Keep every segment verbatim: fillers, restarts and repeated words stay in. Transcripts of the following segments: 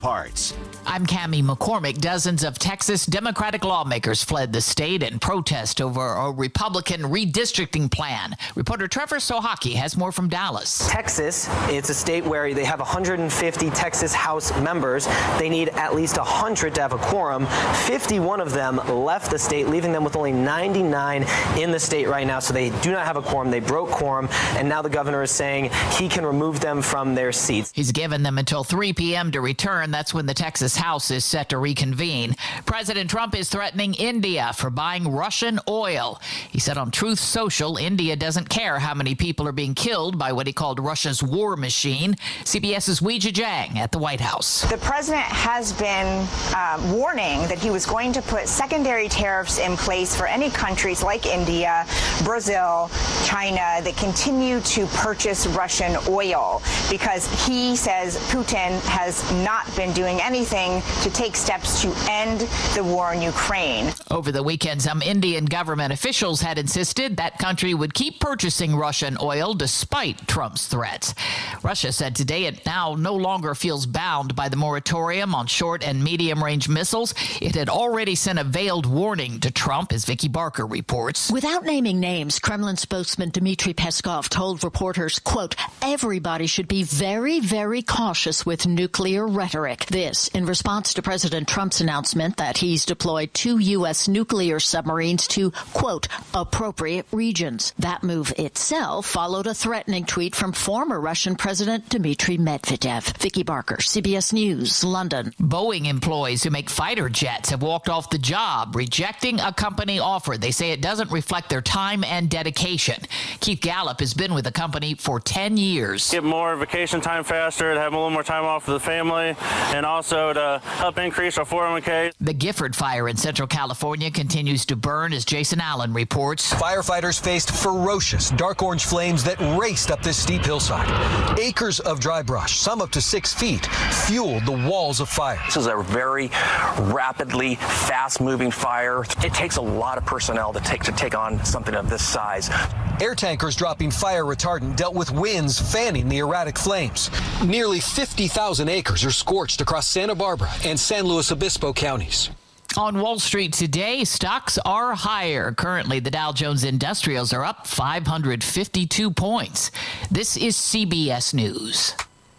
Parts. I'm Cammie McCormick. Dozens of Texas Democratic lawmakers fled the state in protest over a Republican redistricting plan. Reporter Trevor Sohaki has more from Dallas. Texas, it's a state where they have one hundred fifty Texas House members. They need at least one hundred to have a quorum. fifty-one of them left the state, leaving them with only ninety-nine in the state right now. So they do not have a quorum. They broke quorum, and now the governor is saying he can remove them from their seats. He's given them until three p.m. to return. That's when the Texas House is set to reconvene. President Trump is threatening India for buying Russian oil. He said on Truth Social, India doesn't care how many people are being killed by what he called Russia's war machine. CBS's Weijia Jiang at the White House. The president has been uh, warning that he was going to put secondary tariffs in place for any countries like India, Brazil, China that continue to purchase Russian oil, because he says Putin has not been doing anything to take steps to end the war in Ukraine. Over the weekend, some Indian government officials had insisted that country would keep purchasing Russian oil despite Trump's threats. Russia said today it now no longer feels bound by the moratorium on short and medium-range missiles. It had already sent a veiled warning to Trump, as Vicky Barker reports. Without naming names, Kremlin spokesman Dmitry Peskov told reporters, quote, everybody should be very, very cautious with nuclear rhetoric. This in response to President Trump's announcement that he's deployed two U S nuclear submarines to, quote, appropriate regions. That move itself followed a threatening tweet from former Russian President Dmitry Medvedev. Vicky Barker, C B S News, London. Boeing employees who make fighter jets have walked off the job, rejecting a company offer. They say it doesn't reflect their time and dedication. Keith Gallup has been with the company for ten years. Get more vacation time faster, to have a little more time off for the family, and also to help increase our four oh one k. The Gifford fire in Central California continues to burn, as Jason Allen reports. Firefighters faced ferocious dark orange flames that raced up this steep hillside. Acres of dry brush, some up to six feet, fueled the walls of fire. This is a very rapidly fast-moving fire. It takes a lot of personnel to take to take on something of this size. Air tankers dropping fire retardant dealt with winds fanning the erratic flames. Nearly fifty thousand acres are scorched across Santa Barbara and San Luis Obispo counties. On Wall Street today, stocks are higher. Currently, the Dow Jones Industrials are up five hundred fifty-two points. This is C B S News.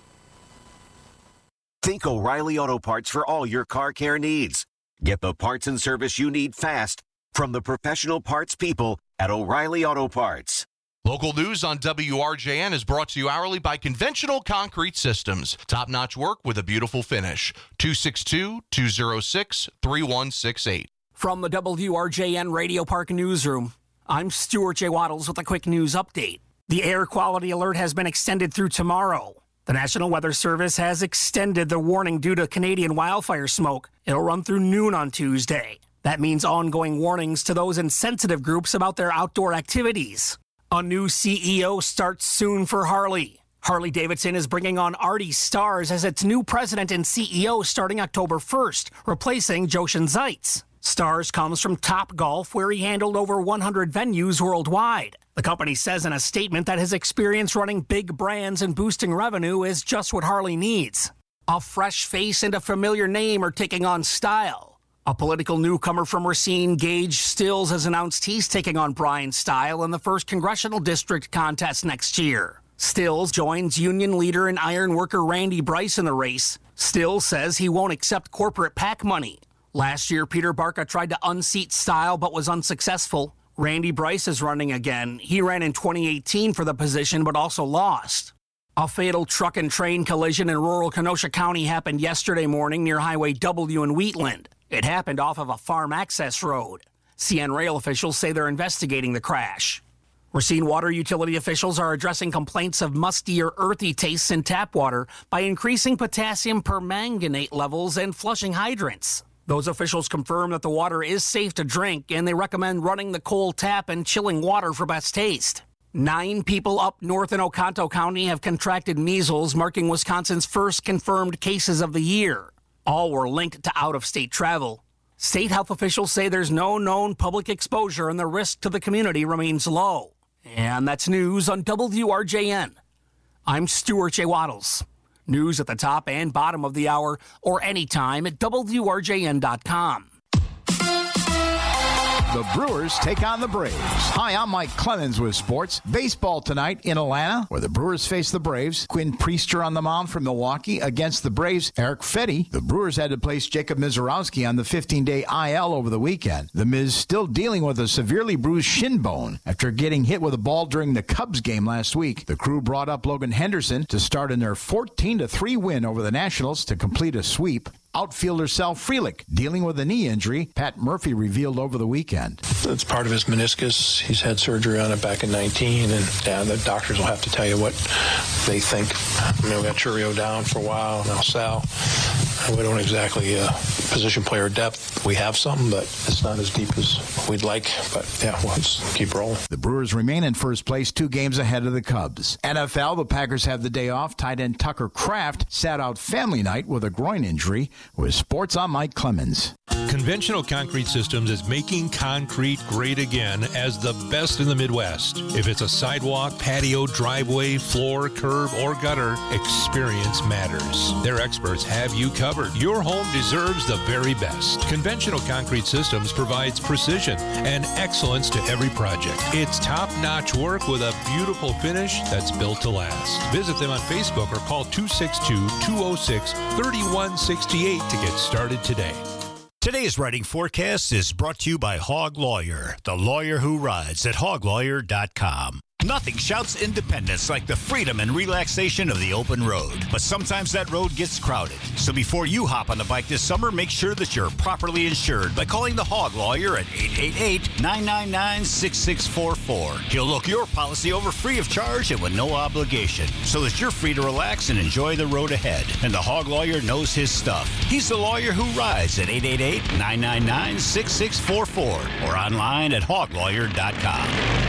Think O'Reilly Auto Parts for all your car care needs. Get the parts and service you need fast from the professional parts people at O'Reilly Auto Parts. Local news on W R J N is brought to you hourly by Conventional Concrete Systems. Top-notch work with a beautiful finish. two six two, two oh six, three one six eight. From the W R J N Radio Park Newsroom, I'm Stuart J. Waddles with a quick news update. The air quality alert has been extended through tomorrow. The National Weather Service has extended the warning due to Canadian wildfire smoke. It'll run through noon on Tuesday. That means ongoing warnings to those in sensitive groups about their outdoor activities. A new C E O starts soon for Harley. Harley-Davidson is bringing on Artie Starrs as its new president and C E O starting October first, replacing Joshen Zeitz. Starrs comes from Topgolf, where he handled over one hundred venues worldwide. The company says in a statement that his experience running big brands and boosting revenue is just what Harley needs. A fresh face and a familiar name are taking on style. A political newcomer from Racine, Gage Stills, has announced he's taking on Brian Style in the first congressional district contest next year. Stills joins union leader and iron worker Randy Bryce in the race. Stills says he won't accept corporate PAC money. Last year, Peter Barca tried to unseat Style but was unsuccessful. Randy Bryce is running again. He ran in twenty eighteen for the position but also lost. A fatal truck and train collision in rural Kenosha County happened yesterday morning near Highway W in Wheatland. It happened off of a farm access road. C N Rail officials say they're investigating the crash. Racine water utility officials are addressing complaints of musty or earthy tastes in tap water by increasing potassium permanganate levels and flushing hydrants. Those officials confirm that the water is safe to drink, and they recommend running the cold tap and chilling water for best taste. Nine people up north in Oconto County have contracted measles, marking Wisconsin's first confirmed cases of the year. All were linked to out-of-state travel. State health officials say there's no known public exposure and the risk to the community remains low. And that's news on W R J N. I'm Stuart J. Waddles. News at the top and bottom of the hour or anytime at W R J N dot com. The Brewers take on the Braves. Hi, I'm Mike Clemens with sports. Baseball tonight in Atlanta, where the Brewers face the Braves. Quinn Priester on the mound for Milwaukee against the Braves. Eric Fetty. The Brewers had to place Jacob Mizorowski on the fifteen-day I L over the weekend. The Miz still dealing with a severely bruised shin bone after getting hit with a ball during the Cubs game last week. The crew brought up Logan Henderson to start in their fourteen to three win over the Nationals to complete a sweep. Outfielder Sal Frelick dealing with a knee injury, Pat Murphy revealed over the weekend. It's part of his meniscus. He's had surgery on it back in nineteen, and yeah, the doctors will have to tell you what they think. I mean, we got Churio down for a while, now Sal. We don't exactly uh, position player depth. We have some, but it's not as deep as we'd like. But yeah, we'll just keep rolling. The Brewers remain in first place, two games ahead of the Cubs. N F L, the Packers have the day off. Tight end Tucker Kraft sat out family night with a groin injury. With sports, I'm Mike Clemens. Conventional Concrete Systems is making concrete great again as the best in the Midwest. If it's a sidewalk, patio, driveway, floor, curb, or gutter, experience matters. Their experts have you covered. Your home deserves the very best. Conventional Concrete Systems provides precision and excellence to every project. It's top-notch work with a beautiful finish that's built to last. Visit them on Facebook or call two six two, two oh six, three one six eight to get started today. Today's writing forecast is brought to you by Hog Lawyer, the lawyer who rides at hog lawyer dot com. Nothing shouts independence like the freedom and relaxation of the open road. But sometimes that road gets crowded. So before you hop on the bike this summer, make sure that you're properly insured by calling the Hog Lawyer at eight eight eight, nine nine nine, six six four four. He'll look your policy over free of charge and with no obligation, so that you're free to relax and enjoy the road ahead. And the Hog Lawyer knows his stuff. He's the lawyer who rides at eight eight eight, nine nine nine, six six four four or online at hog lawyer dot com.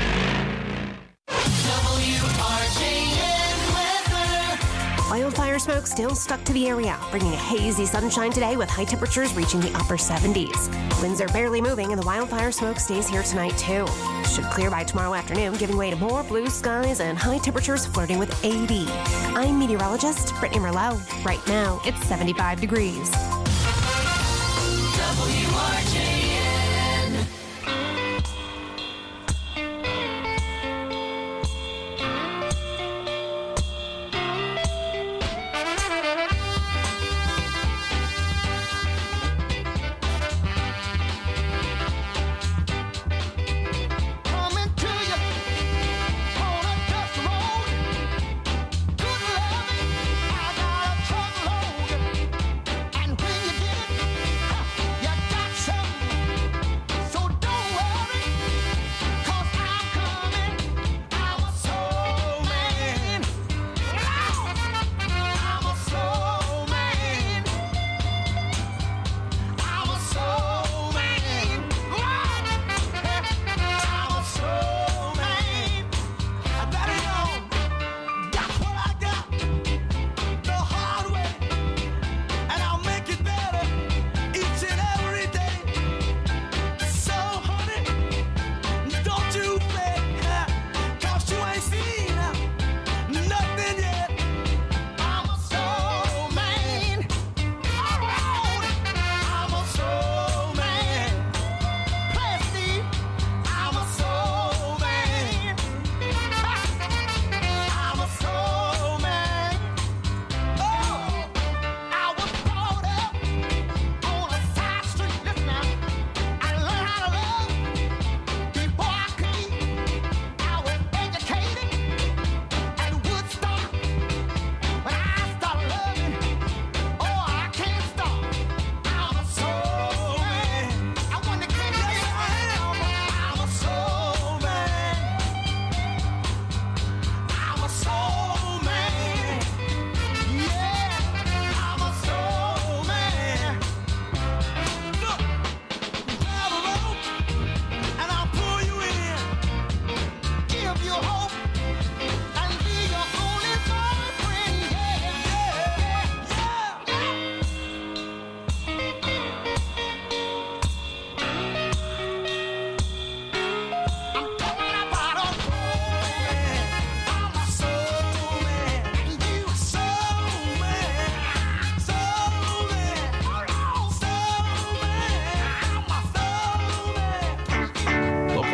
Wildfire smoke still stuck to the area, bringing a hazy sunshine today with high temperatures reaching the upper seventies. Winds are barely moving and the wildfire smoke stays here tonight too. Should clear by tomorrow afternoon, giving way to more blue skies and high temperatures flirting with eighty. I'm meteorologist Brittany Merlot. Right now, it's seventy-five degrees. W R J N. And when you get it, you got some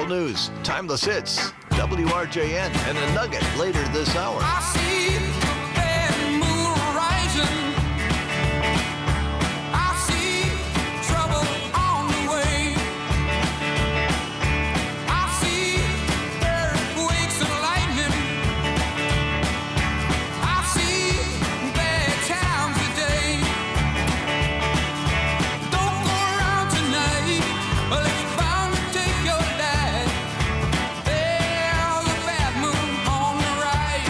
news, timeless hits, W R J N, and a nugget later this hour. I see the bad moon rising. I see trouble on the way. I see earthquakes and lightning. I see bad times today. Don't go around tonight, well, it's bound to take your life. There's a bad moon on the right.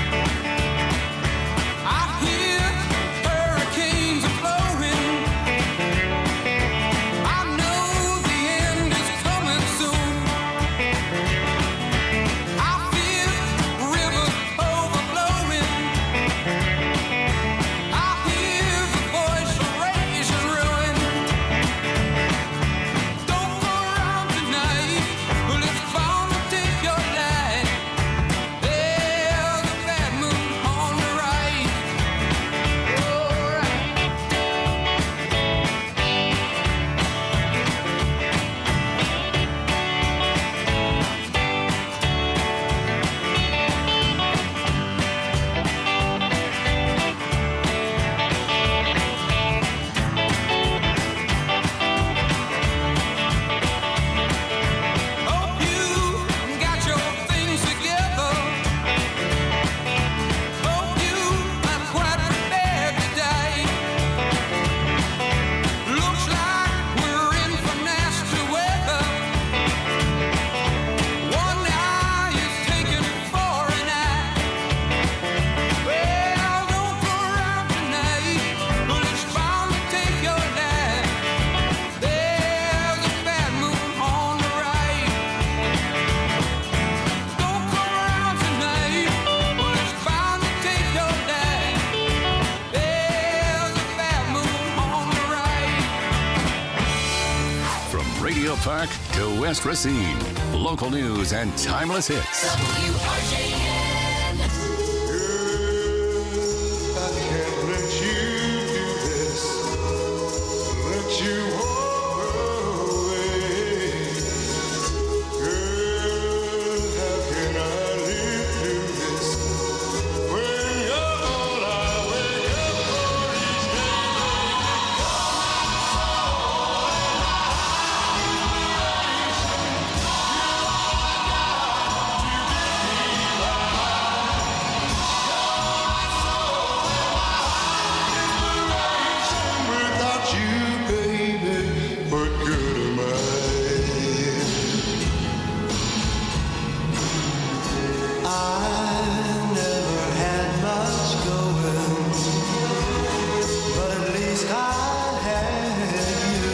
I hear hurricanes are blowing. I know the end is coming soon. I feel rivers overflowing. I hear the voice of rage and ruin. Don't go around tonight, well, it's bound to take your life. There's a bad moon on the right. Oh, right. Hope you got your things together. Hope you are quite prepared today. Looks like we're in for nasty weather. One eye is taken for an eye. Well, don't go around tonight, but it's bound to take your life. There's a bad moon on the right. Don't go around tonight, but it's bound to take your life. There's a bad moon on the right. From Radio Park to West Racine, local news and timeless hits. W R J N. I can't let you do this. Let you walk away. Girl, how can I live through this? When you're all I wake up for each day. Without you, baby, what good am I? I never had much going, but at least I had you.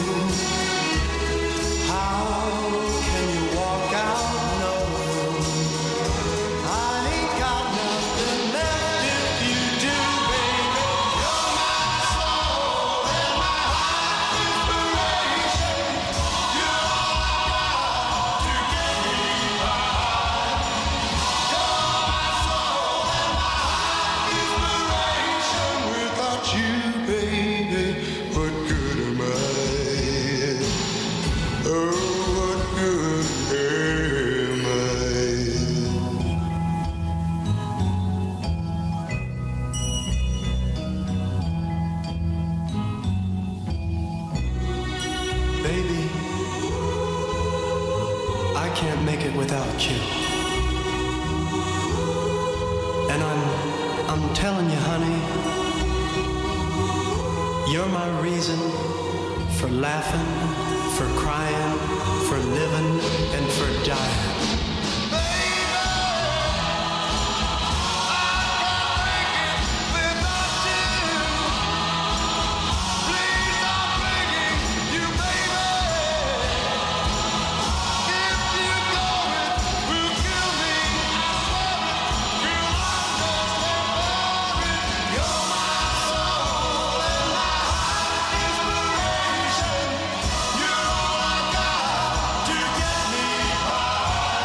How can you walk out knowing I ain't got nothing left if you do, baby? You're my soul and my heart inspiration. You're all I got to get me by. You're my soul and my heart inspiration. Without you, baby, what good am I? Oh, what good am I? Baby, I can't make it without you. And I'm I'm telling you, honey, you're my reason for laughing, for crying, for living, and for dying. You're all I got to get me by.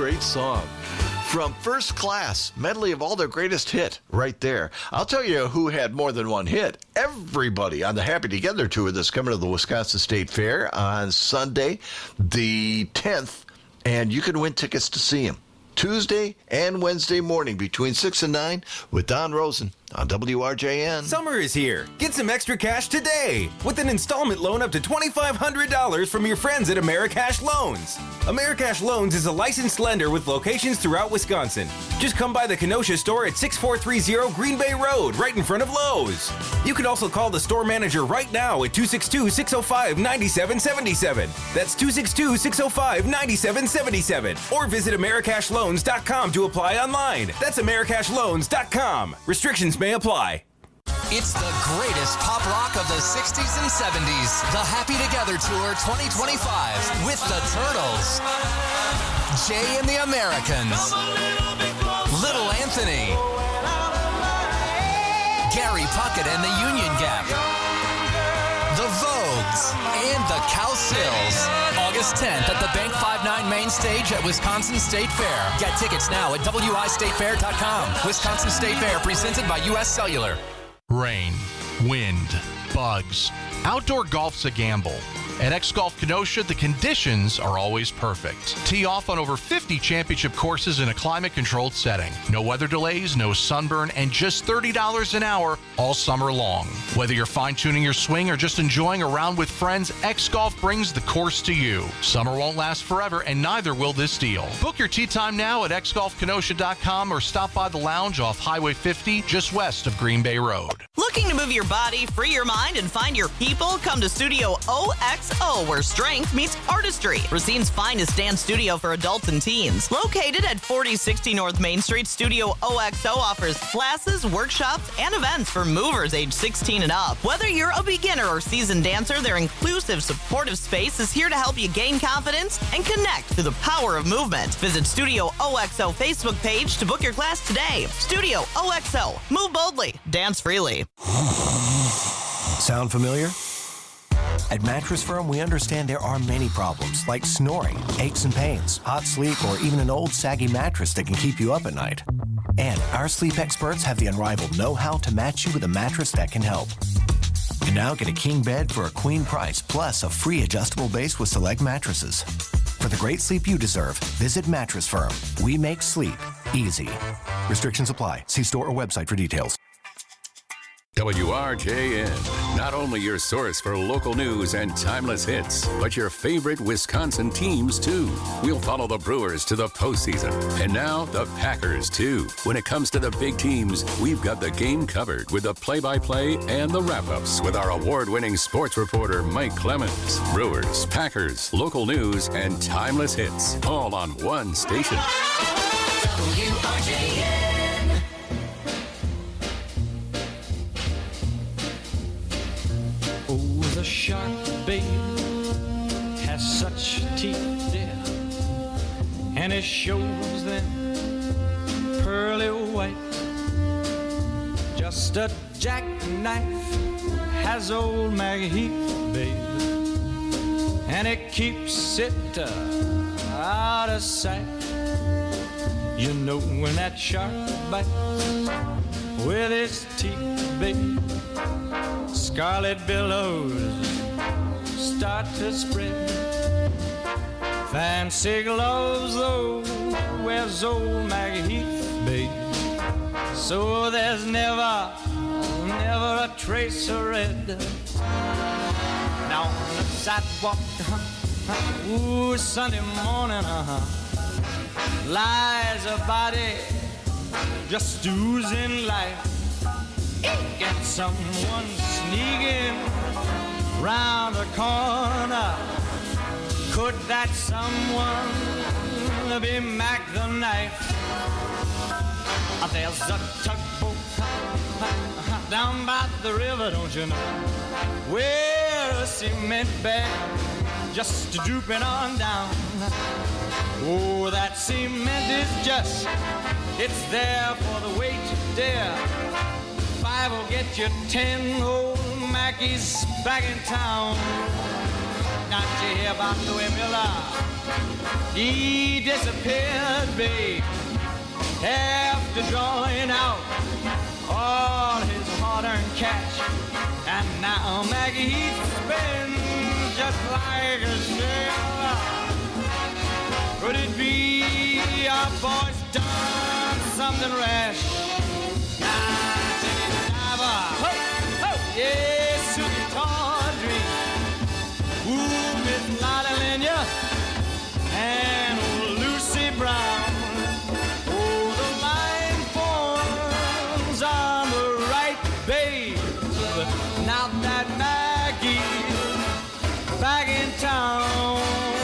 great song. From First Class, medley of all their greatest hit, right there. I'll tell you who had more than one hit. Everybody on the Happy Together tour that's coming to the Wisconsin State Fair on Sunday, the tenth, and you can win tickets to see them. Tuesday and Wednesday morning between six and nine with Don Rosen on W R J N. Summer is here. Get some extra cash today with an installment loan up to twenty-five hundred dollars from your friends at Americash Loans. Americash Loans is a licensed lender with locations throughout Wisconsin. Just come by the Kenosha store at six four three zero Green Bay Road, right in front of Lowe's. You can also call the store manager right now at two six two, six oh five, nine seven seven seven. That's two six two, six oh five, nine seven seven seven. Or visit Americash Loans dot com to apply online. That's Americash Loans dot com. Restrictions may apply. It's the greatest pop rock of the sixties and seventies. The Happy Together Tour twenty twenty-five with the Turtles, Jay and the Americans, Little Anthony, Gary Puckett and the Union Gap, the Vogues, and the Cowsills. August tenth at the Bank fifty-nine main stage at Wisconsin State Fair. Get tickets now at W I state fair dot com. Wisconsin State Fair presented by U S Cellular. Rain, wind, bugs. Outdoor golf's a gamble. At X-Golf Kenosha, the conditions are always perfect. Tee off on over fifty championship courses in a climate-controlled setting. No weather delays, no sunburn, and just thirty dollars an hour all summer long. Whether you're fine-tuning your swing or just enjoying a round with friends, X-Golf brings the course to you. Summer won't last forever, and neither will this deal. Book your tee time now at x golf kenosha dot com or stop by the lounge off Highway fifty, just west of Green Bay Road. Looking to move your body, free your mind, and find your people? Come to Studio O X O, where strength meets artistry. Racine's finest dance studio for adults and teens. Located at forty sixty North Main Street, Studio O X O offers classes, workshops, and events for movers age sixteen and up. Whether you're a beginner or seasoned dancer, their inclusive, supportive space is here to help you gain confidence and connect through the power of movement. Visit Studio O X O Facebook page to book your class today. Studio O X O. Move boldly. Dance freely. Sound familiar? At Mattress Firm, we understand there are many problems, like snoring, aches and pains, hot sleep, or even an old saggy mattress that can keep you up at night. And our sleep experts have the unrivaled know-how to match you with a mattress that can help. And now get a king bed for a queen price, plus a free adjustable base with select mattresses. For the great sleep you deserve, visit Mattress Firm. We make sleep easy. Restrictions apply. See store or website for details. W R J N, not only your source for local news and timeless hits, but your favorite Wisconsin teams, too. We'll follow the Brewers to the postseason, and now the Packers, too. When it comes to the big teams, we've got the game covered with the play-by-play and the wrap-ups with our award-winning sports reporter, Mike Clemens. Brewers, Packers, local news, and timeless hits, all on one station. W R J N. The shark, babe, has such teeth, dear, and it shows them pearly white. Just a jackknife has old Maggie Heath, babe, and it keeps it uh, out of sight. You know when that shark bites with its teeth, babe, scarlet billows start to spread. Fancy gloves, though, wears old Maggie Heath, babe, so there's never, never a trace of red. Now on the sidewalk, uh-huh, ooh, Sunday morning, uh-huh, lies a body just oozing life. Get someone sneaking round the corner. Could that someone be Mac the Knife? There's a tugboat down by the river, don't you know, where a cement bag just drooping on down. Oh, that cement is just, it's there for the weight to dare. Five will get you ten, old Mackie's back in town. Now did you hear about Louis Miller? He disappeared, babe, after drawing out all his hard-earned cash. And now Maggie he spins just like a sailor. Could it be our boy's done something rash? Now take it diver, ho, ho, yes, Susie Tawdry, ooh, Miss Lottie Lenya, and old Lucy Brown. Oh, the line forms on the right, babe. Now that Maggie's back in town,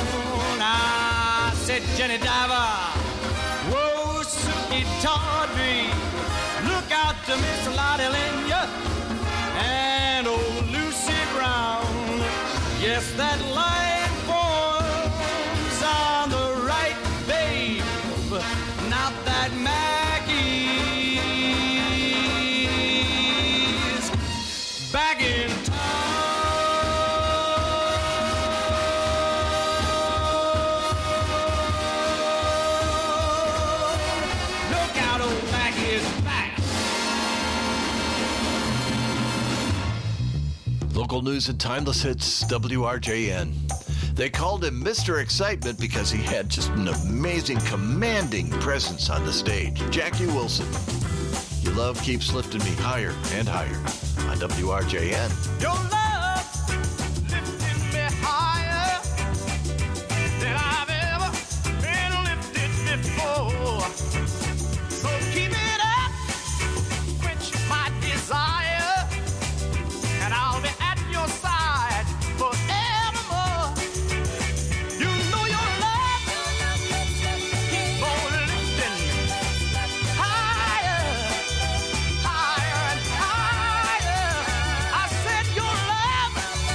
I said, Jenny Diver, whoa, Suki Tawdry, look out to Miss Lottie Lenya and old Lucy Brown. Yes, that line forms on the right, babe. Now that Maggie's back in town. Look out, old Maggie is back. Local news and timeless hits, W R J N. They called him Mister Excitement because he had just an amazing, commanding presence on the stage. Jackie Wilson. Your love keeps lifting me higher and higher on W R J N. Your love lifting me higher than I've ever been lifted before. So keep it up, quench my desire, and I'll be at your side forevermore. You know your love keep on lifting higher, higher and higher. I said your love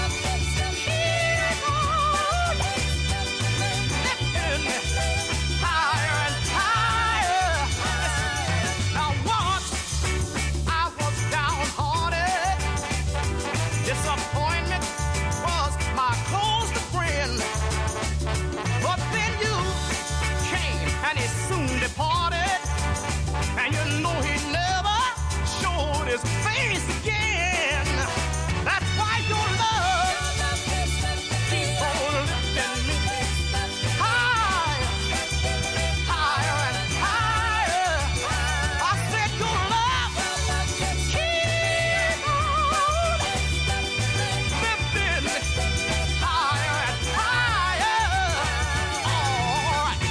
keep on lifting higher and higher. Now once I was downhearted, disappointment was my closest friend. But then you came and he soon departed, and you know he never showed his face again. That's why your love keep on lifting me higher, higher and higher. I said your love keep on lifting me higher and higher. All right.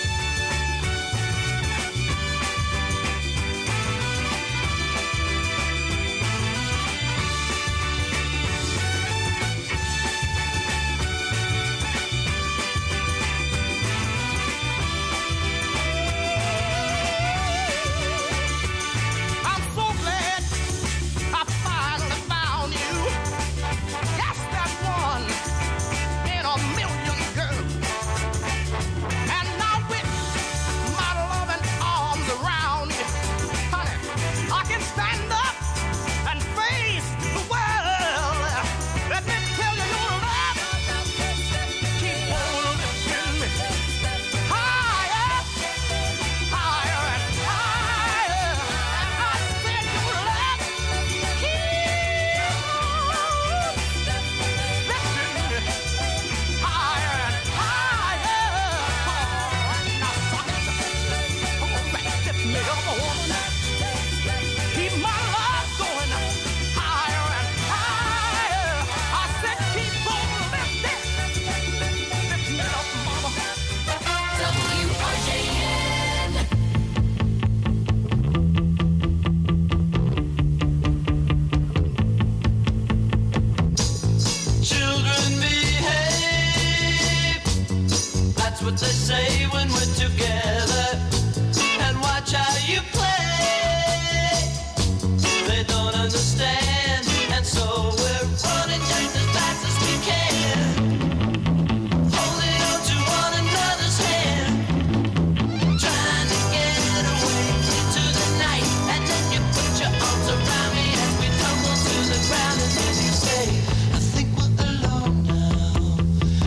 I'm so glad I finally found you. Yes, that one in a million girls. And now with my loving arms around you, honey, I can stand up and face the world. Let me tell you, your love keep on lifting me higher, higher and higher. I said your love keep on lifting me higher and higher. Now, suckers, come on back, lift me up, woman. Keep my love going higher and higher. I said keep on lifting, lift me up, mama. W R J N. Children behave. That's what they say when we're together. And watch how you play. They don't understand, and so we're running just as fast as we can. Holding on to one another's hand, trying to get away into the night. And then you put your arms around me as we tumble to the ground, and then you say, I think we're alone now.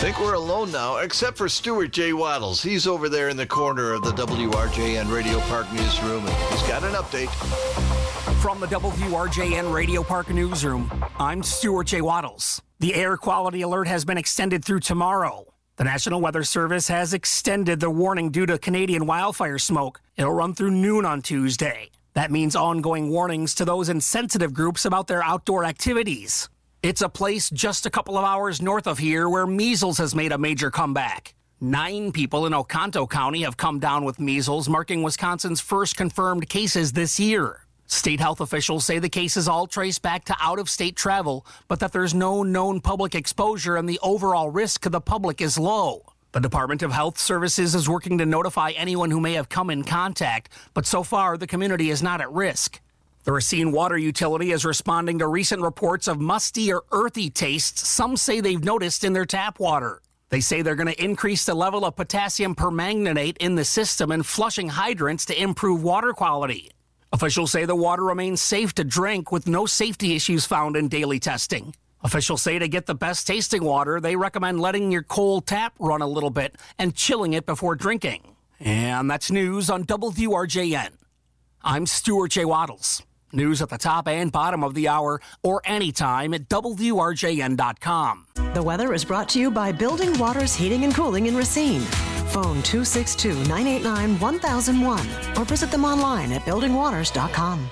think we're alone now, except for Stuart J. Waddles. He's over there in the corner of the W R J N Radio Park newsroom, and he's got an update. From the W R J N Radio Park newsroom, I'm Stuart J. Waddles. The air quality alert has been extended through tomorrow. The National Weather Service has extended the warning due to Canadian wildfire smoke. It'll run through noon on Tuesday. That means ongoing warnings to those in sensitive groups about their outdoor activities. It's a place just a couple of hours north of here where measles has made a major comeback. Nine people in Oconto County have come down with measles, marking Wisconsin's first confirmed cases this year. State health officials say the cases all trace back to out-of-state travel, but that there's no known public exposure and the overall risk to the public is low. The Department of Health Services is working to notify anyone who may have come in contact, but so far the community is not at risk. The Racine Water Utility is responding to recent reports of musty or earthy tastes some say they've noticed in their tap water. They say they're going to increase the level of potassium permanganate in the system and flushing hydrants to improve water quality. Officials say the water remains safe to drink with no safety issues found in daily testing. Officials say to get the best tasting water, they recommend letting your cold tap run a little bit and chilling it before drinking. And that's news on W R J N. I'm Stuart J. Waddles. News at the top and bottom of the hour or anytime at W R J N dot com. The weather is brought to you by Building Waters Heating and Cooling in Racine. Phone two six two, nine eight nine, one thousand one or visit them online at building waters dot com.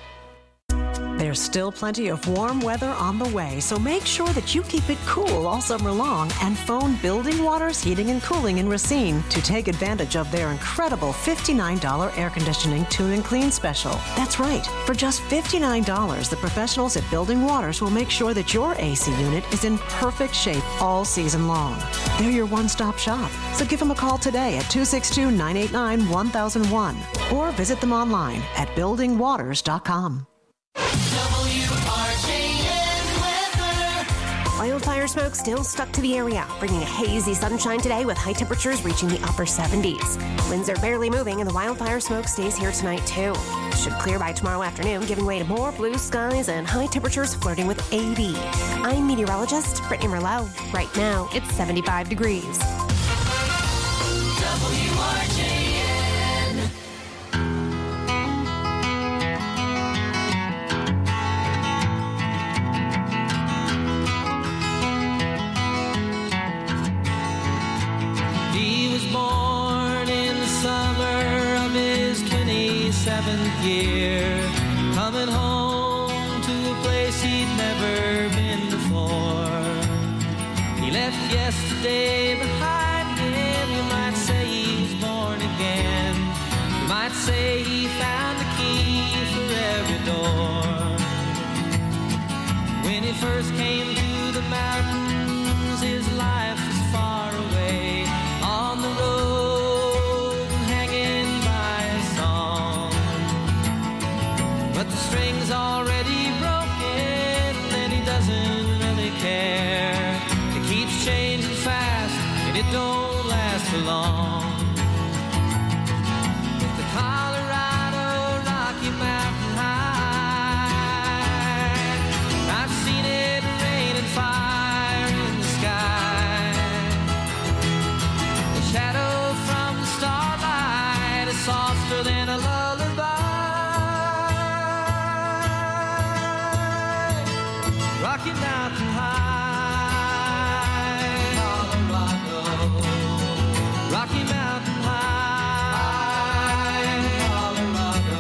There's still plenty of warm weather on the way, so make sure that you keep it cool all summer long and phone Building Waters Heating and Cooling in Racine to take advantage of their incredible fifty-nine dollars air conditioning tune and clean special. That's right. For just fifty-nine dollars, the professionals at Building Waters will make sure that your A C unit is in perfect shape all season long. They're your one-stop shop, so give them a call today at two six two, nine eight nine, one thousand one or visit them online at building waters dot com. W R J N weather. Wildfire smoke still stuck to the area, bringing a hazy sunshine today with high temperatures reaching the upper seventies. Winds are barely moving and the wildfire smoke stays here tonight too. Should clear by tomorrow afternoon, giving way to more blue skies and high temperatures flirting with eighty. I'm meteorologist Brittany Merlot. Right now, it's seventy-five degrees. W R J N. Born in the summer of his twenty-seventh year, coming home to a place he'd never been before. He left yesterday behind him. You might say he was born again. You might say he found the key for every door. When he first came to the mountains, his life was far away. On the road, hanging by a song. But the string's already broken, and he doesn't really care. It keeps changing fast, and it don't last for long. With the Colorado Rocky Mountain High, I've seen it rain and fire in the sky. Shadow from the starlight is softer than a lullaby. Rocky Mountain High, Colorado. Rocky Mountain High, Colorado.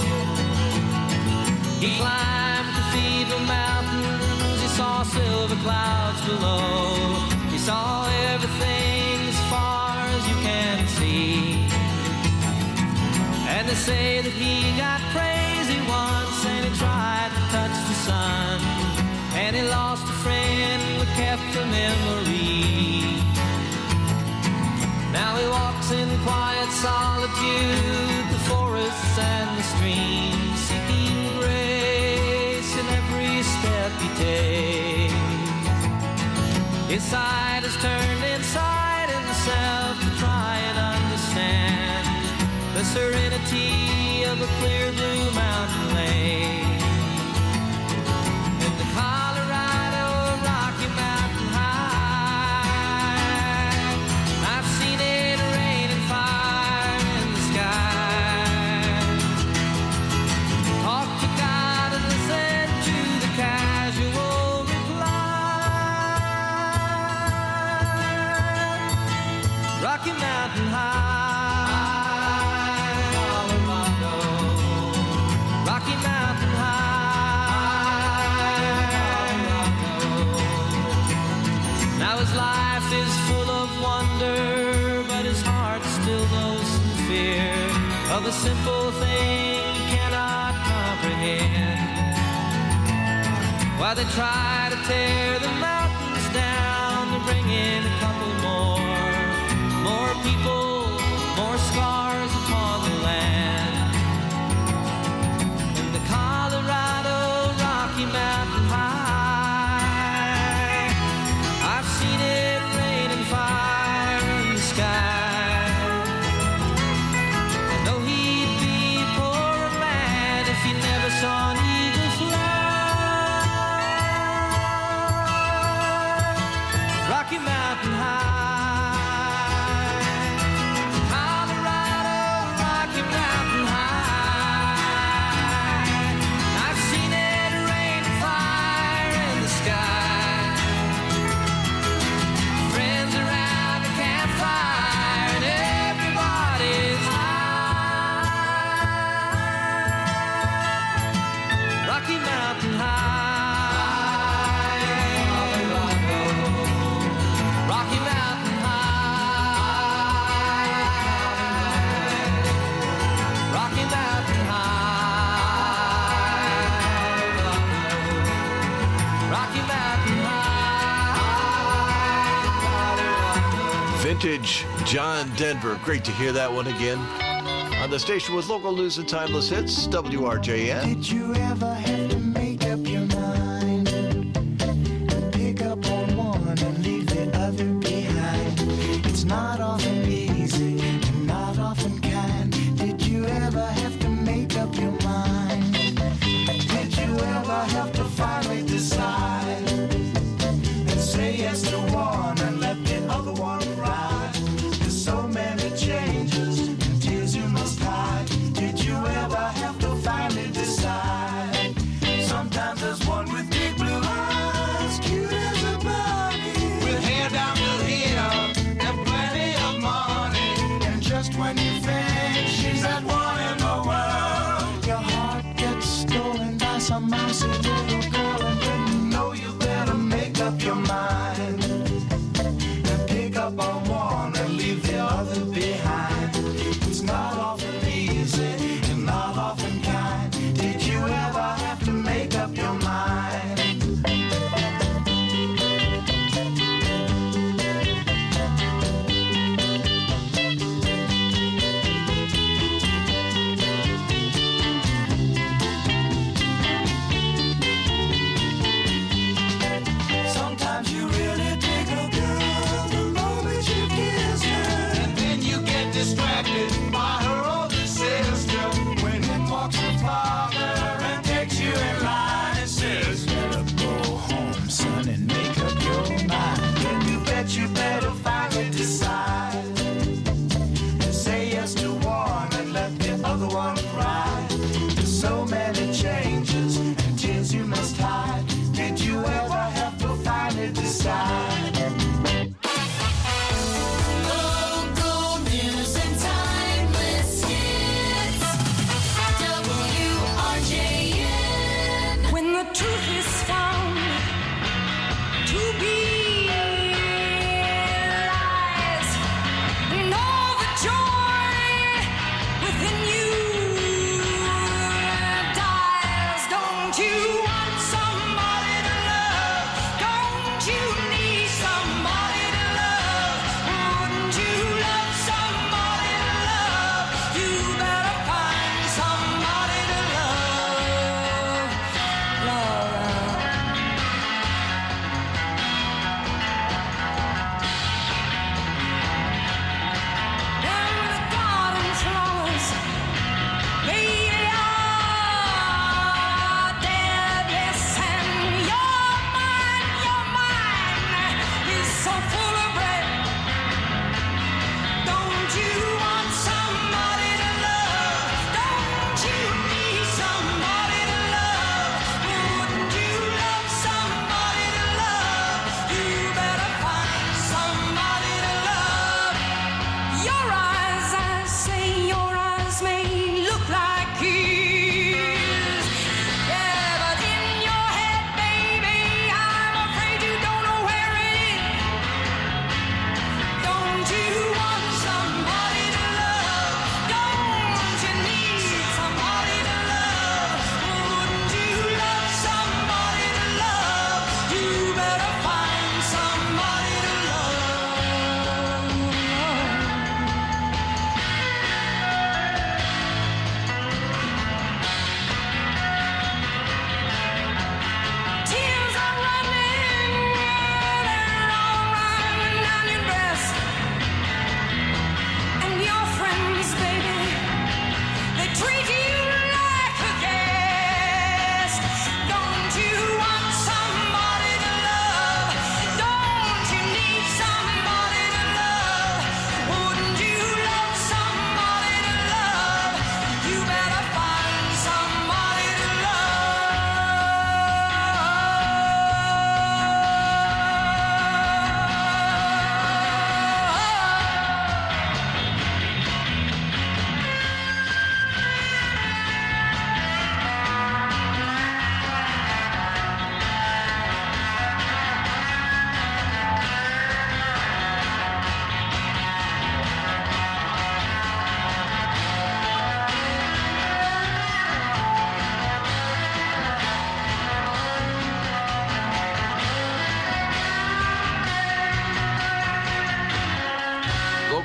He climbed Cathedral Mountains. He saw silver clouds below. He saw everything as far as you can see. And they say that he got crazy once and he tried to touch the sun. And he lost a friend but kept a memory. Now he walks in quiet solitude, the forests and the streams, seeking grace in every step he takes. His side is turned inside himself to try and understand the serenity of a clear blue mountain lake. In the Colorado Rocky Mountain High, Rocky Mountain High, Colorado, Rocky Mountain High, Colorado. Now his life is full of wonder, but his heart still knows some fear of the simple thing cannot comprehend. While they try to tear the mountains down to bring in a couple more, more people, more scars upon the land. In the Colorado Rocky Mountain High, I've seen it rain and fire in the sky. I know he'd be a poor man if he never saw an eagle fly. Rocky Mountain High, Colorado, Rocky Mountain High. I've seen it rain and fire in the sky. Friends around the campfire and everybody's high. Rocky Mountain High. Rocky Mountain High, Rocky Mountain High, Rocky Mountain High. Vintage John Denver. Great to hear that one again. On the station with local news and timeless hits, W R J N. Did you ever have to make up your mind and pick up on one and leave the other behind? It's not often easy and not often kind. Did you ever have to make up your mind? Did you ever have to finally decide and say yes to one and let the other one ride? There's so many changes and tears you must hide. Did you ever have to finally decide? Sometimes there's one with big blue eyes, cute as a bunny, with hair down to here and plenty of money. And just when you think she's that one in the world, your heart gets stolen by some mousy little girl, and then you know you better make up your mind and pick up on one and leave the other behind. It's not often easy and not often kind. Did you ever have to make up your mind? Sometimes you really dig a girl the moment you kiss her, and then you get distracted.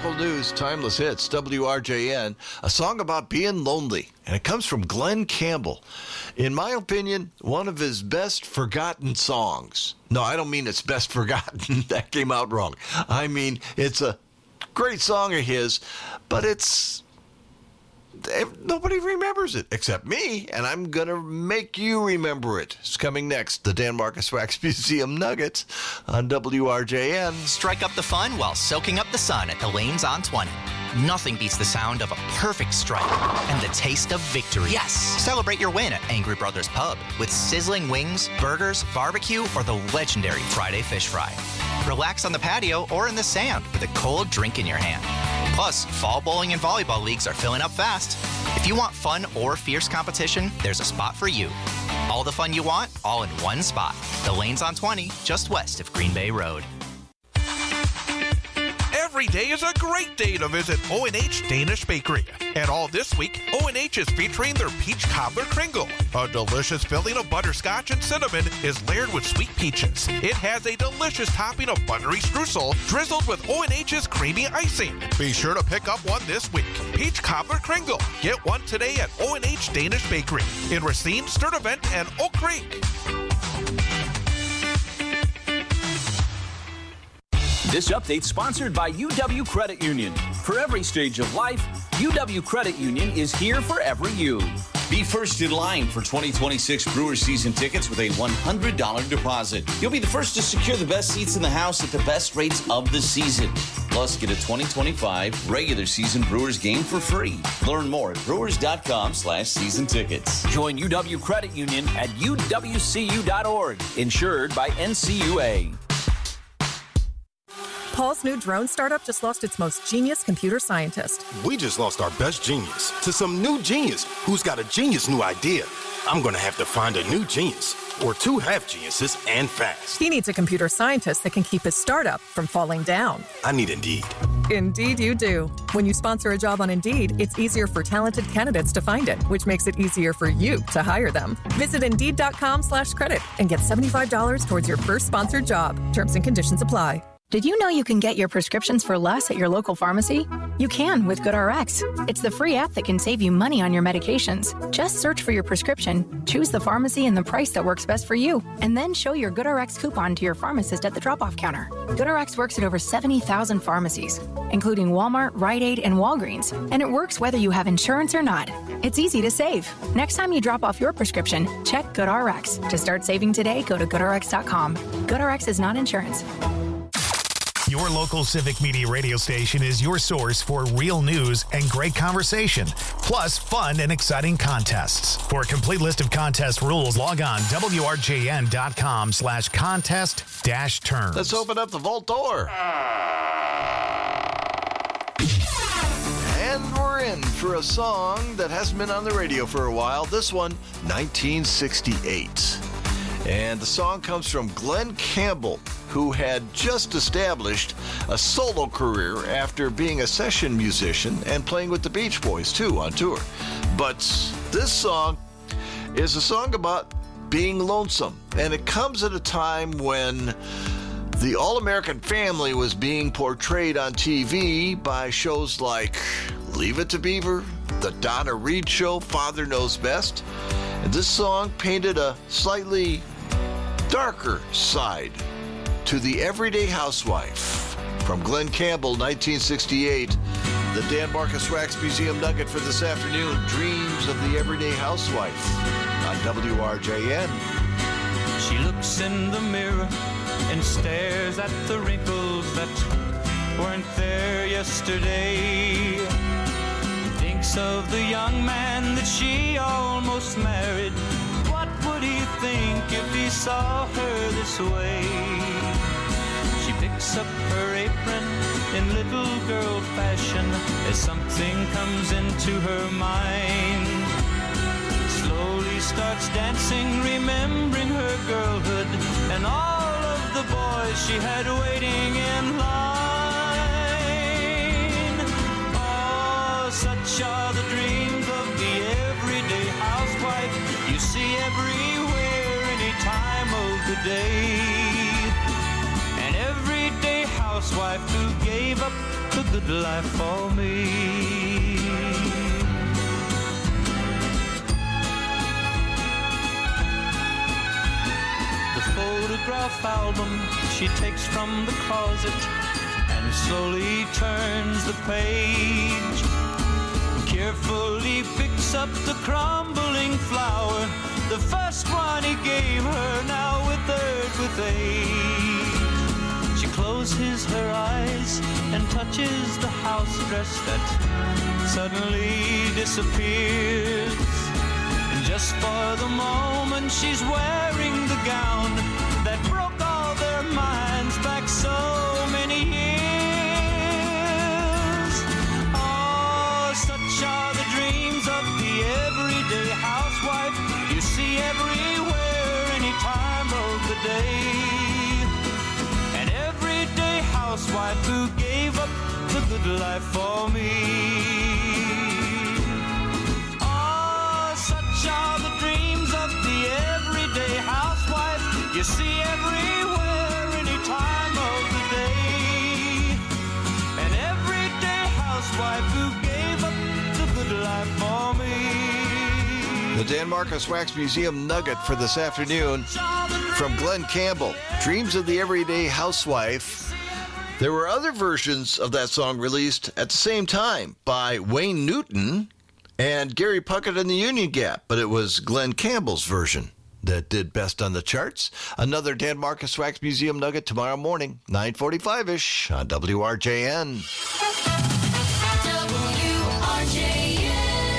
Local news, timeless hits, W R J N, a song about being lonely. And it comes from Glenn Campbell. In my opinion, one of his best forgotten songs. No, I don't mean it's best forgotten. That came out wrong. I mean, it's a great song of his, but it's... nobody remembers it except me, and I'm going to make you remember it. It's coming next, the Dan Marcus Wax Museum Nuggets on W R J N. Strike up the fun while soaking up the sun at the Lanes on twenty. Nothing beats the sound of a perfect strike and the taste of victory. Yes! Celebrate your win at Angry Brothers Pub with sizzling wings, burgers, barbecue, or the legendary Friday Fish Fry. Relax on the patio or in the sand with a cold drink in your hand. Plus, fall bowling and volleyball leagues are filling up fast. If you want fun or fierce competition, there's a spot for you. All the fun you want, all in one spot. The Lanes on twenty, just west of Green Bay Road. Every day is a great day to visit O and H Danish Bakery. And all this week, O and H is featuring their Peach Cobbler Kringle. A delicious filling of butterscotch and cinnamon is layered with sweet peaches. It has a delicious topping of buttery streusel drizzled with O and H's creamy icing. Be sure to pick up one this week. Peach Cobbler Kringle. Get one today at O and H Danish Bakery in Racine, Sturtevant, and Oak Creek. This update sponsored by U W Credit Union. For every stage of life, U W Credit Union is here for every you. Be first in line for twenty twenty-six Brewers season tickets with a one hundred dollars deposit. You'll be the first to secure the best seats in the house at the best rates of the season. Plus, get a twenty twenty-five regular season Brewers game for free. Learn more at brewers.com slash season tickets. Join U W Credit Union at U W C U dot org. Insured by N C U A. Paul's new drone startup just lost its most genius computer scientist. We just lost our best genius to some new genius who's got a genius new idea. I'm going to have to find a new genius, or two half geniuses, and fast. He needs a computer scientist that can keep his startup from falling down. I need Indeed. Indeed you do. When you sponsor a job on Indeed, it's easier for talented candidates to find it, which makes it easier for you to hire them. Visit Indeed.com slash credit and get seventy-five dollars towards your first sponsored job. Terms and conditions apply. Did you know you can get your prescriptions for less at your local pharmacy? You can with GoodRx. It's the free app that can save you money on your medications. Just search for your prescription, choose the pharmacy and the price that works best for you, and then show your GoodRx coupon to your pharmacist at the drop-off counter. GoodRx works at over seventy thousand pharmacies, including Walmart, Rite Aid, and Walgreens, and it works whether you have insurance or not. It's easy to save. Next time you drop off your prescription, check GoodRx. To start saving today, go to good r x dot com. GoodRx is not insurance. Your local Civic Media radio station is your source for real news and great conversation, plus fun and exciting contests. For a complete list of contest rules, log on W R J N dot com slash contest dash terms. Let's open up the vault door. And we're in for a song that hasn't been on the radio for a while. This one, nineteen sixty-eight. And the song comes from Glenn Campbell, who had just established a solo career after being a session musician and playing with the Beach Boys, too, on tour. But this song is a song about being lonesome, and it comes at a time when the All-American Family was being portrayed on T V by shows like Leave It to Beaver, The Donna Reed Show, Father Knows Best. And this song painted a slightly darker side to the everyday housewife. From Glenn Campbell, nineteen sixty-eight, the Dan Marcus Wax Museum Nugget for this afternoon, Dreams of the Everyday Housewife on W R J N. She looks in the mirror and stares at the wrinkles that weren't there yesterday. Thinks of the young man that she almost married. What would he think if he saw her this way? She picks up her apron in little girl fashion as something comes into her mind. Slowly starts dancing, remembering her girlhood and all of the boys she had waiting in line. Oh, such are the dreams of the everyday housewife you see everywhere, any time of the day. An everyday housewife who gave up the good life for me. The photograph album she takes from the closet and slowly turns the page. Carefully picks up the crumbling flower, the first one he gave her, now withered with age. She closes her eyes and touches the house dress that suddenly disappears. And just for the moment she's wearing the gown that broke all their minds back so many years. Oh, such are the dreams of the everyday housewife you see everywhere, any time of the day. An everyday housewife who gave up the good life for me. Oh, such are the dreams of the everyday housewife you see everywhere, any time of the day. An everyday housewife who gave up the good life for me. The Dan Marcus Wax Museum nugget for this afternoon from Glenn Campbell, Dreams of the Everyday Housewife. There were other versions of that song released at the same time by Wayne Newton and Gary Puckett and the Union Gap, but it was Glenn Campbell's version that did best on the charts. Another Dan Marcus Wax Museum nugget tomorrow morning, nine forty-five-ish on W R J N. W R J N.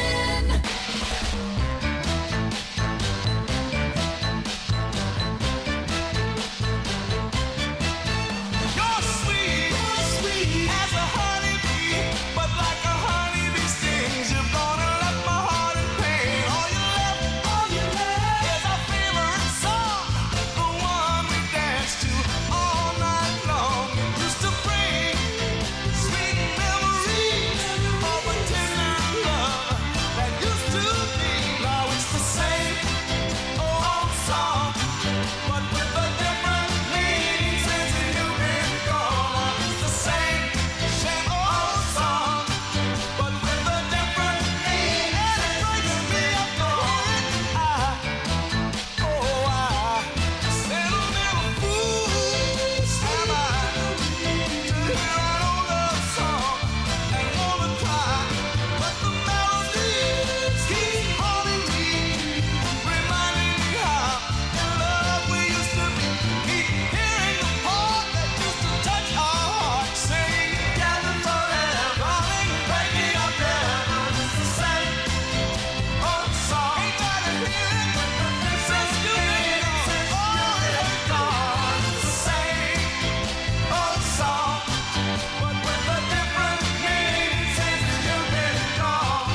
You're sweet, sweet as a honeybee, but like a honeybee stings, you're gonna let my heart in pain. All you left, all you left is our favorite song, the one we danced to all night long. It used to bring sweet memories of a tender love that used to be. Now it's the same old song, but with a different meaning since you've been gone. It's the same, same old song, but with a different meaning, and it breaks me up the whole I, oh I, said a little fool am I to hear an old love song and wanna cry, but the melodies keep haunting me, reminding me how in love we used to be. Keep hearing the part that used to touch our hearts, singing together forever, darling, breaking up never. It's the same old song. Ain't got to hear it since you've been gone. It's the same old song, but with a different meaning since you've been gone.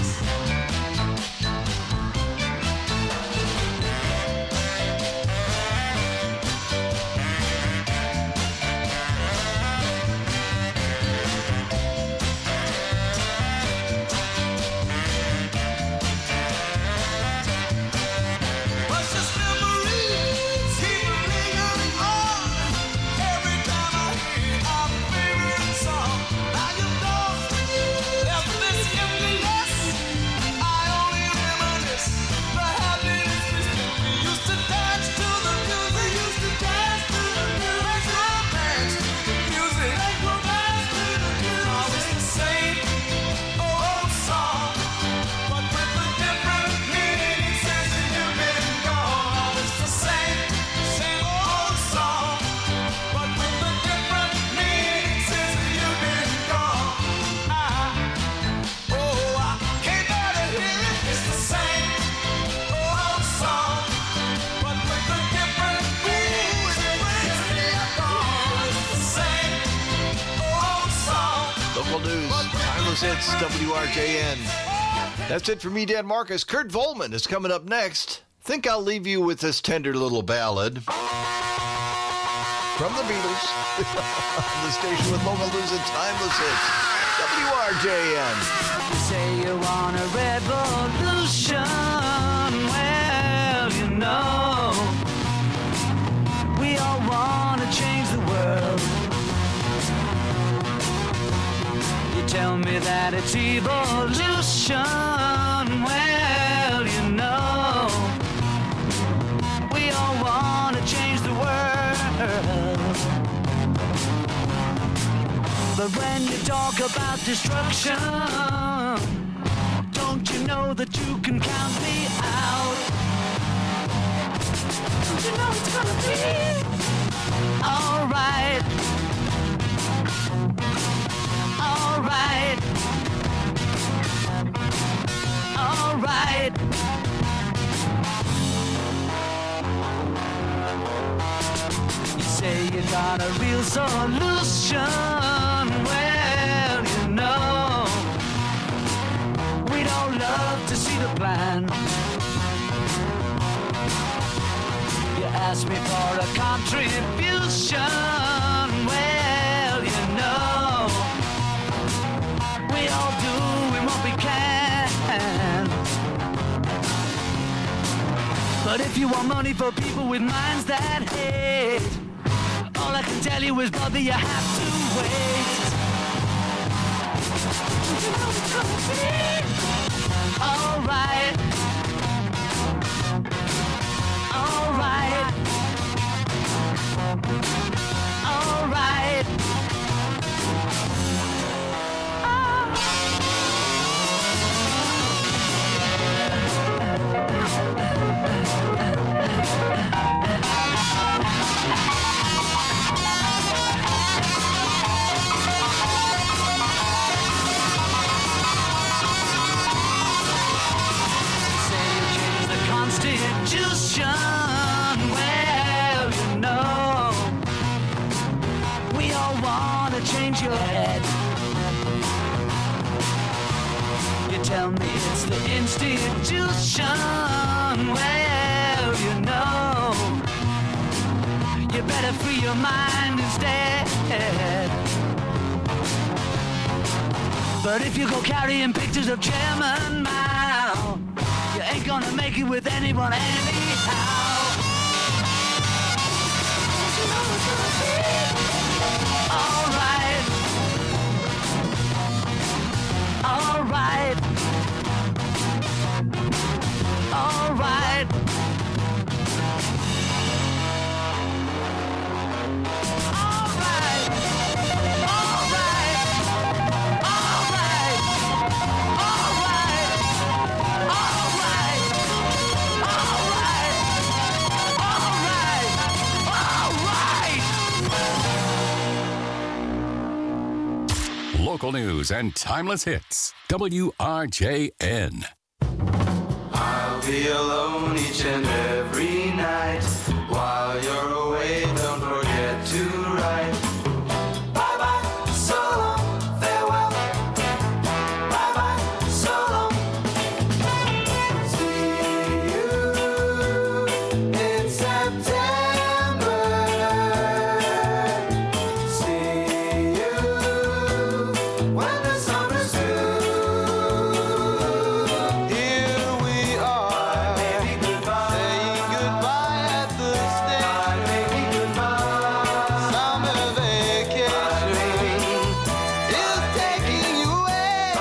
Precious memories keep lingering on. Every time I hear our favorite song, now you know there's this emptiness. I only reminisce the happiness we spent. We used to dance to the music. We used to dance to the music. Make romance to the music. Make romance to the music. Now it's the same old song, but with a different meaning since you've been gone. Now it's the same, same old song, but with a different meaning since you've been gone. I, oh, I can't bear to hear it. It's the same old song, but with a different meaning since you've been gone. It's the same old song. Local news, timeless hits, W R J N. That's it for me, Dan Marcus. Kurt Volman is coming up next. Think I'll leave you with this tender little ballad from the Beatles. The station with local news and timeless hits, W R J N. You say you want a revolution. Well, you know, we all want to change the world. tell me that it's evolution. Well, you know, we all want to change the world. But when you talk about destruction, don't you know that you can count me out? Don't you know it's gonna be alright? Alright. Alright. You say you got a real solution. Well, you know, we don't love to see the plan. You ask me for a contribution. Well, you know, we all doing what we can. But if you want money for people with minds that hate, all I can tell you is, brother, you have to wait. You know it's gonna be alright. Alright. Alright. Constitution, well, you know, we all want to change your head. You tell me it's the institution, well, you know, you better free your mind instead. But if you go carrying pictures of Chairman Mao, you ain't gonna make it with anyone anyhow. You know it's gonna be alright. Alright. Alright. Local news and timeless hits. W R J N. I'll be alone each and every night. While you're away, don't forget to write. Bye-bye, so long, farewell. Bye-bye, so long. See you in September. See you when the summer's through. Here we are, saying goodbye at the station. Summer vacation is taking you away.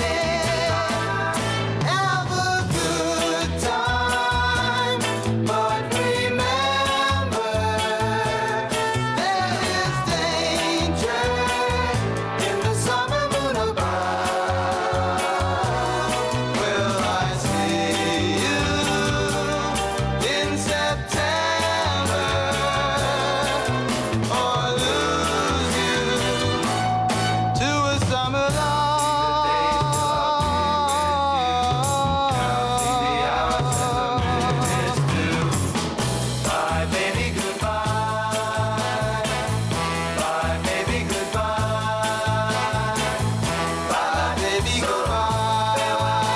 Have a good time, but remember there is danger in the summer moon above. Will I see you in September or lose you to a summer love? Bye, baby, goodbye. Bye, baby, goodbye. Bye, baby, goodbye.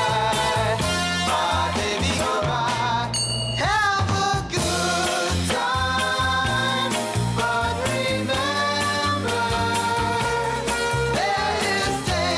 Bye, baby, goodbye. Have a good time, but remember there is danger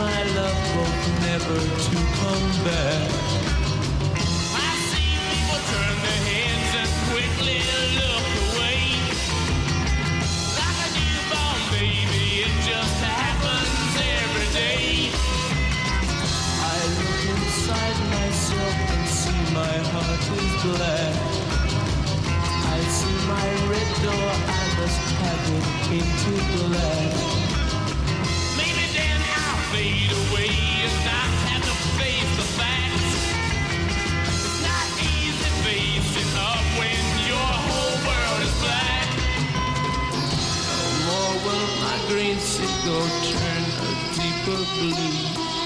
my love both never to come back. I see people turn their heads and quickly look away. Like a newborn baby, it just happens every day. I look inside myself and see my heart is black. I see my red door, I must have it painted black. Maybe then I'll fade away and not have to face the facts. It's not easy facing up when your whole world is black. No more will my green seagull turn a deeper blue.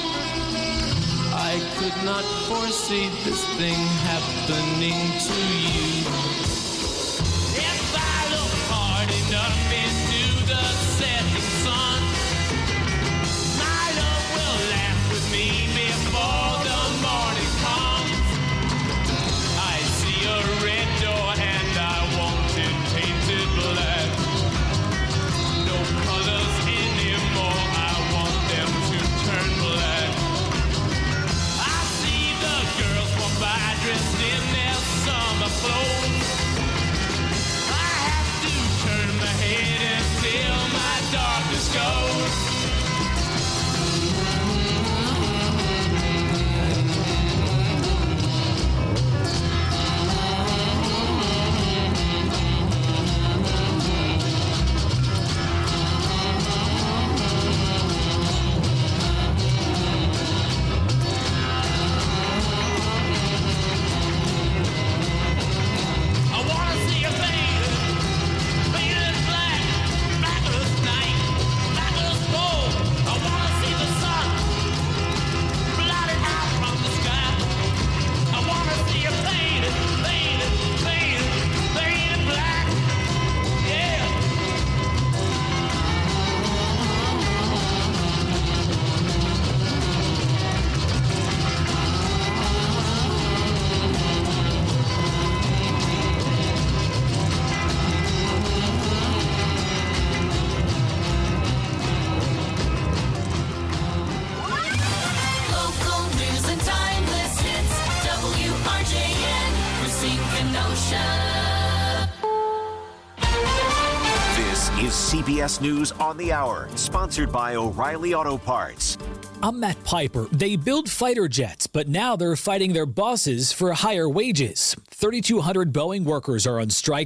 I could not foresee this thing happening to you. If I look hard enough into the setting sun, my love will laugh with me before the morning comes. I see a red door and I want it painted black. No colors anymore, I want them to turn black. I see the girls walk by dressed in their summer clothes. I have to turn my head until my darkness goes. I wanna see a painted, painted black, black as night, black as gold. I wanna see the sun blotted out from the sky. I wanna see a painted, painted, painted, painted black. Yeah. Local news and timeless hits. W R J N, Racine, Kenosha. This is C B S News on the Hour, sponsored by O'Reilly Auto Parts. I'm Matt Piper. They build fighter jets, but now they're fighting their bosses for higher wages. thirty-two hundred Boeing workers are on strike